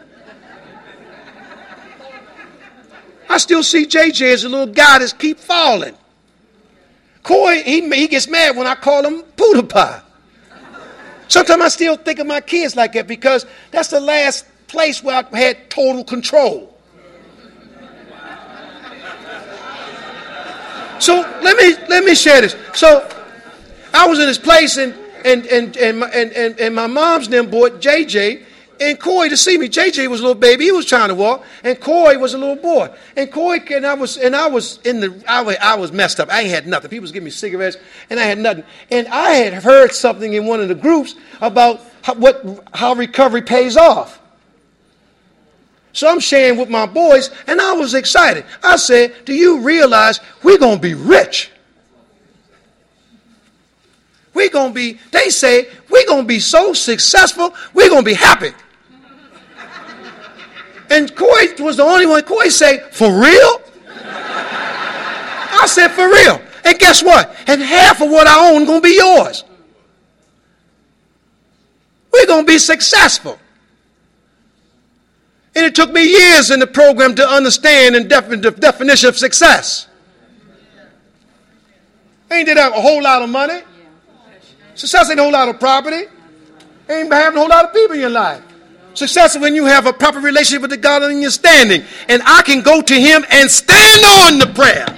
I still see JJ as a little guy that keep falling. Coy, he gets mad when I call him Poodle Pie. Sometimes I still think of my kids like that because that's the last place where I had total control. So let me share this. So I was in this place and my mom's and them brought JJ and Coy to see me. JJ was a little baby; he was trying to walk, and Coy was a little boy. And Coy I was messed up. I ain't had nothing. People was giving me cigarettes, and I had nothing. And I had heard something in one of the groups about how recovery pays off. So I'm sharing with my boys, and I was excited. I said, "Do you realize we're gonna be rich? They say we're gonna be so successful. We're gonna be happy." And Coy was the only one. Coy said, "For real?" I said, "For real." And guess what? And half of what I own going to be yours. We're going to be successful. And it took me years in the program to understand the definition of success. Ain't that a whole lot of money? Success ain't a whole lot of property. Ain't having a whole lot of people in your life. Success is when you have a proper relationship with the God in your standing. And I can go to Him and stand on the prayer.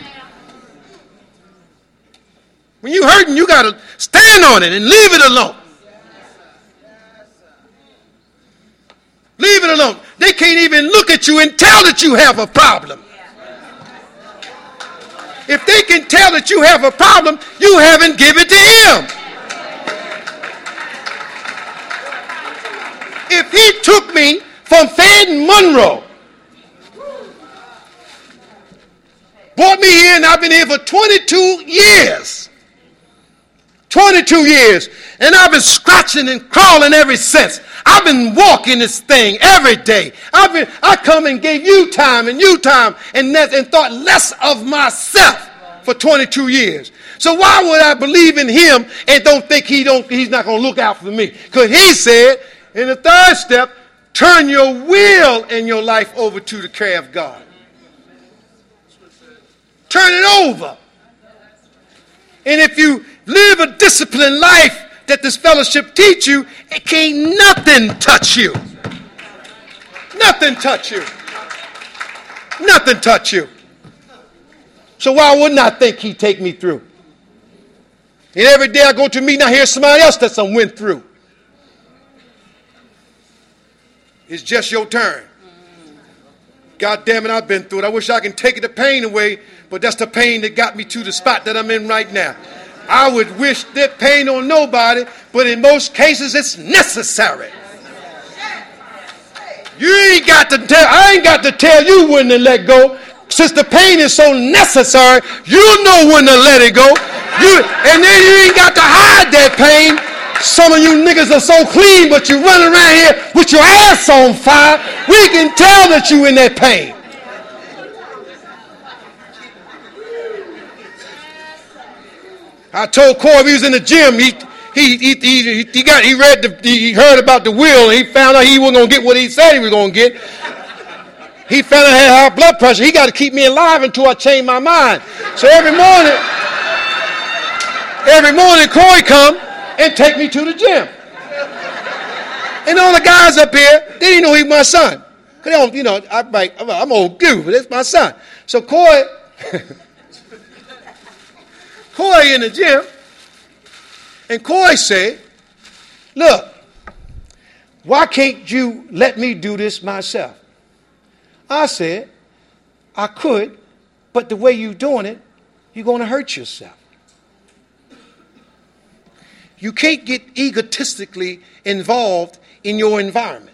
When you're hurting, you got to stand on it and leave it alone. Leave it alone. They can't even look at you and tell that you have a problem. If they can tell that you have a problem, you haven't given it to Him. He took me from Fayette Monroe. Brought me here, and I've been here for 22 years. 22 years. And I've been scratching and crawling ever since. I've been walking this thing every day. I come and gave you time and thought less of myself for 22 years. So why would I believe in him and don't think he's not going to look out for me? Because he said in the third step, turn your will and your life over to the care of God. Turn it over. And if you live a disciplined life that this fellowship teach you, it can't nothing touch you. Nothing touch you. Nothing touch you. So why wouldn't I think he'd take me through? And every day I go to a meeting, I hear somebody else that some went through. It's just your turn. God damn it, I've been through it. I wish I can take the pain away, but that's the pain that got me to the spot that I'm in right now. I would wish that pain on nobody, but in most cases it's necessary. I ain't got to tell you when to let go. Since the pain is so necessary, you know when to let it go. And then you ain't got to hide that pain. Some of you niggas are so clean, but you run around here with your ass on fire. We can tell that you in that pain. I told Corey we was in the gym. He heard about the will. And he found out he wasn't gonna get what he said he was gonna get. He found out I had high blood pressure. He got to keep me alive until I change my mind. So every morning Corey come and take me to the gym. And all the guys up here, they didn't know he was my son. Cause they don't, I'm old goo, but it's my son. So Corey in the gym, and Corey said, look, why can't you let me do this myself? I said, I could, but the way you're doing it, you're going to hurt yourself. You can't get egotistically involved in your environment.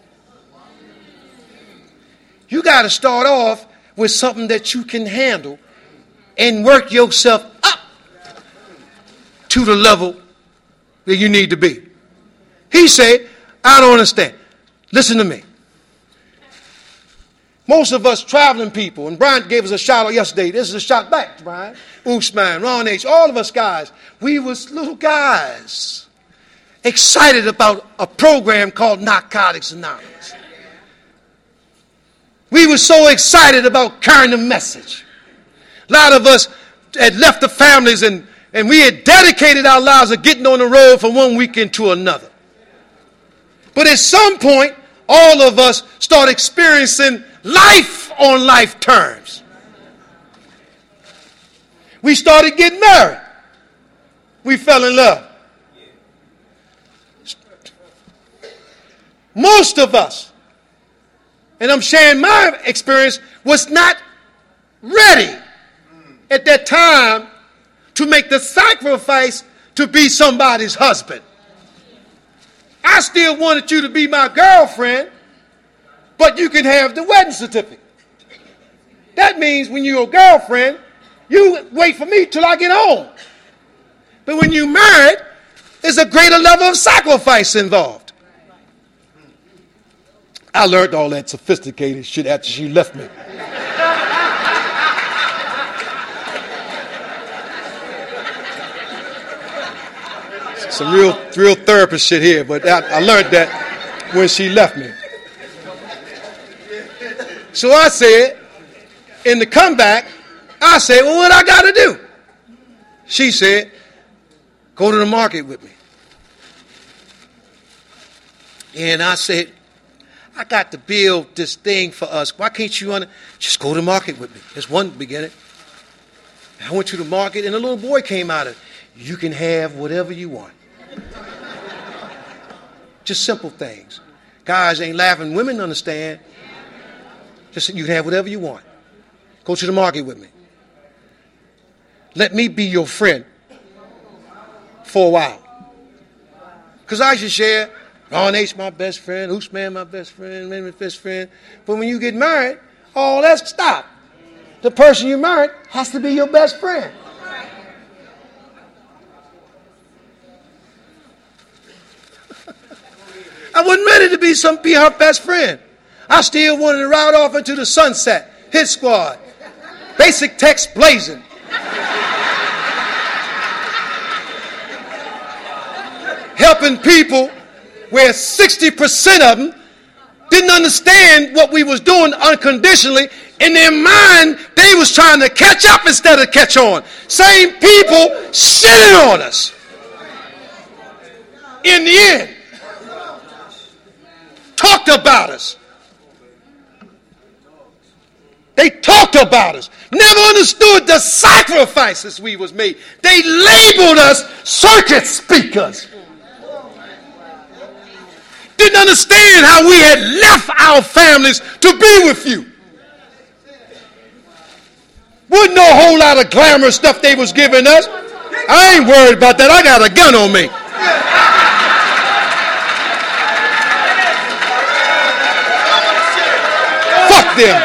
You got to start off with something that you can handle and work yourself up to the level that you need to be. He said, I don't understand. Listen to me. Most of us traveling people, and Brian gave us a shout out yesterday. This is a shout back to Brian, Usman, Ron H., all of us guys. We was little guys excited about a program called Narcotics Anonymous. We were so excited about carrying the message. A lot of us had left the families and we had dedicated our lives to getting on the road from one weekend to another. But at some point, all of us start experiencing life on life terms. We started getting married. We fell in love. Most of us, and I'm sharing my experience, was not ready at that time to make the sacrifice to be somebody's husband. I still wanted you to be my girlfriend, but you can have the wedding certificate. That means when you're a girlfriend, you wait for me till I get home. But when you're married, there's a greater level of sacrifice involved. I learned all that sophisticated shit after she left me. Some real therapist shit here, but I learned that when she left me. So I said, in the comeback, I said, well, what I got to do? She said, go to the market with me. And I said, I got to build this thing for us. Why can't you just go to the market with me? That's one beginning. I went to the market, and a little boy came out of it. You can have whatever you want. Just simple things. Guys ain't laughing. Women understand. Just you can have whatever you want. Go to the market with me. Let me be your friend for a while. Because I should share, Ron H. my best friend, Usman my best friend, my best friend. But when you get married, all that stopped. The person you married has to be your best friend. I wasn't ready to be her best friend. I still wanted to ride off into the sunset, hit squad, basic text blazing. Helping people where 60% of them didn't understand what we was doing unconditionally. In their mind, they was trying to catch up instead of catch on. Same people shitting on us. In the end, talked about us. They talked about us. Never understood the sacrifices we was made. They labeled us circuit speakers. Didn't understand how we had left our families to be with you. Wasn't no whole lot of glamorous stuff they was giving us. I ain't worried about that. I got a gun on me. Fuck them.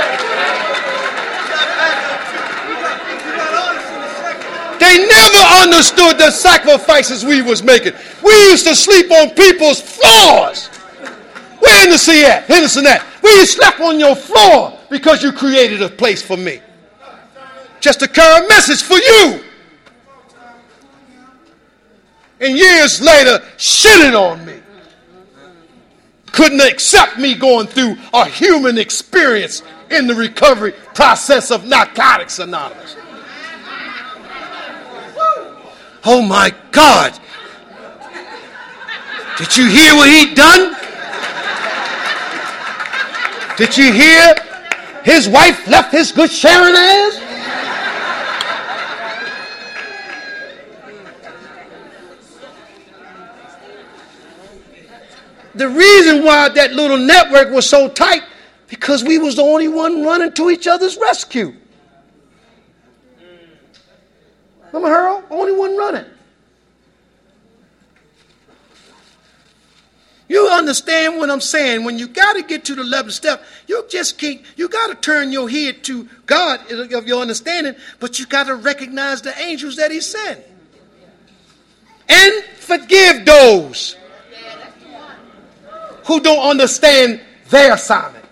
They never understood the sacrifices we was making. We used to sleep on people's floors. Where in the sea at? Henderson at? Where you slept on your floor because you created a place for me. Just to carry a message for you. And years later, shitting on me. Couldn't accept me going through a human experience in the recovery process of Narcotics Anonymous. Oh my God. Did you hear what he done? Did you hear his wife left his good Sharon ass? The reason why that little network was so tight, because we was the only one running to each other's rescue. Remember Harold? Only one running. You understand what I'm saying? When you got to get to the 11th step, you just can't, you got to turn your head to God of your understanding, but you got to recognize the angels that he sent. And forgive those who don't understand their assignment.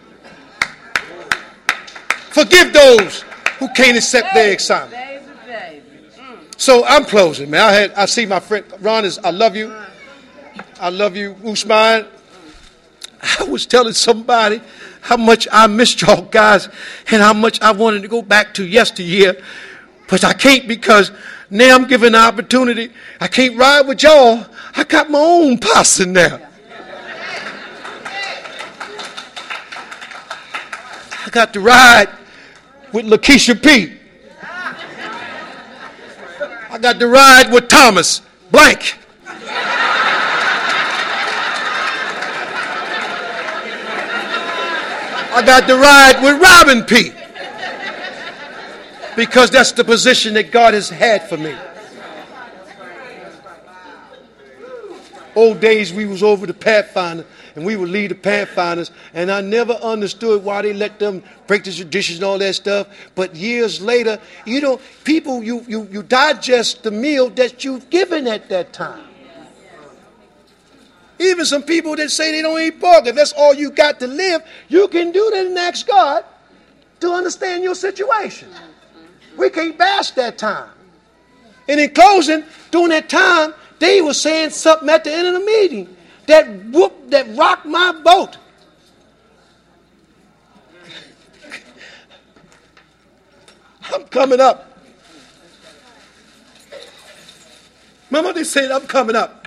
Forgive those who can't accept their assignment. So I'm closing, man. I see my friend Ron I love you. I love you, Usman. I was telling somebody how much I missed y'all guys and how much I wanted to go back to yesteryear, but I can't because now I'm given the opportunity. I can't ride with y'all. I got my own posse now. I got to ride with Lakeisha P. I got to ride with Thomas Blank. I got to ride with Robin P. Because that's the position that God has had for me. Old days we was over the Pathfinder and we would lead the Pathfinders, and I never understood why they let them break the traditions and all that stuff. But years later, you know, people, you digest the meal that you've given at that time. Even some people that say they don't eat pork, if that's all you got to live, you can do that and ask God to understand your situation. We can't bash that time. And in closing, during that time, they were saying something at the end of the meeting that rocked my boat. I'm coming up. Remember they said, I'm coming up.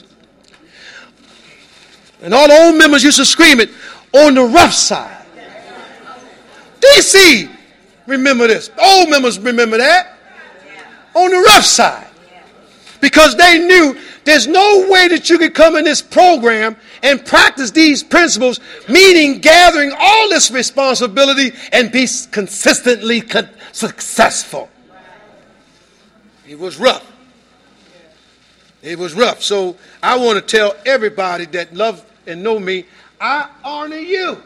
And all the old members used to scream it, on the rough side. DC, remember this. Old members remember that. On the rough side. Because they knew there's no way that you could come in this program and practice these principles, meaning gathering all this responsibility and be consistently successful. It was rough. It was rough. So I want to tell everybody that love and know me, I honor you.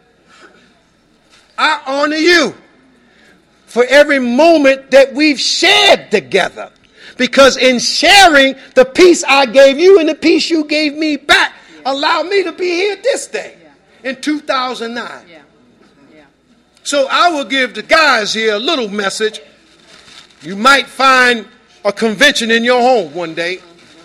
I honor you for every moment that we've shared together. Because in sharing the peace I gave you and the peace you gave me back, allowed me to be here this day in 2009. So I will give the guys here a little message. You might find a convention in your home one day.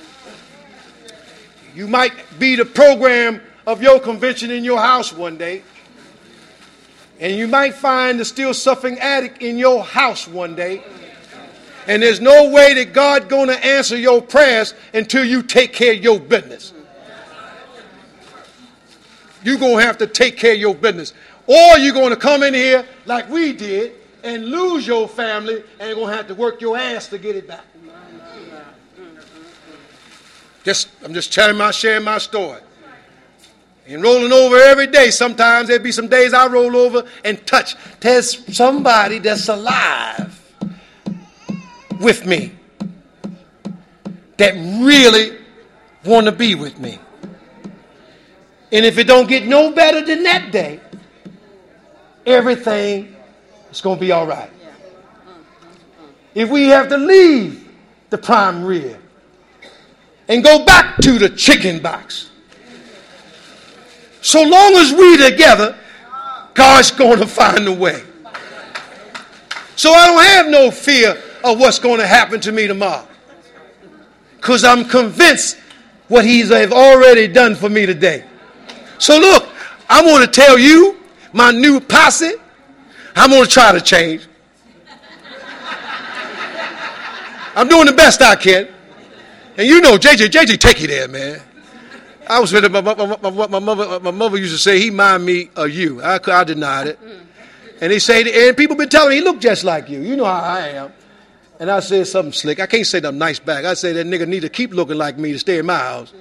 You might be the program of your convention in your house one day. And you might find the still suffering addict in your house one day. And there's no way that God's going to answer your prayers until you take care of your business. You're going to have to take care of your business. Or you're going to come in here like we did and lose your family and you're going to have to work your ass to get it back. I'm just sharing my story. And rolling over every day. Sometimes there'll be some days I roll over and touch. There's somebody that's alive with me that really want to be with me. And if it don't get no better than that day, everything is going to be all right. If we have to leave the prime rib and go back to the chicken box, so long as we together, God's going to find a way. So I don't have no fear of what's going to happen to me tomorrow. Because I'm convinced what he's already done for me today. So look, I want to tell you, my new posse, I'm going to try to change. I'm doing the best I can. And you know, JJ, take you there, man. I was with my mother used to say, he mind me of you. I denied it. And they say, and people been telling me, he look just like you. You know how I am. And I said something slick. I can't say nothing nice back. I say that nigga need to keep looking like me to stay in my house.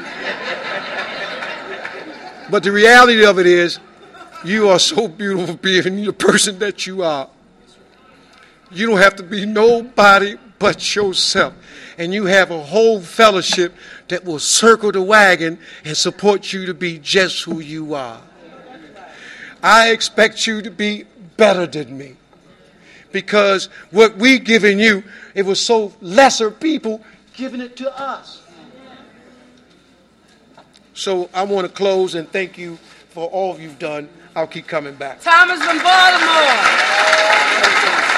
But the reality of it is, you are so beautiful being the person that you are. You don't have to be nobody but yourself. And you have a whole fellowship that will circle the wagon and support you to be just who you are. I expect you to be better than me. Because what we giving you, it was so lesser people giving it to us. So I want to close and thank you for all you've done. I'll keep coming back. Thomas from Baltimore.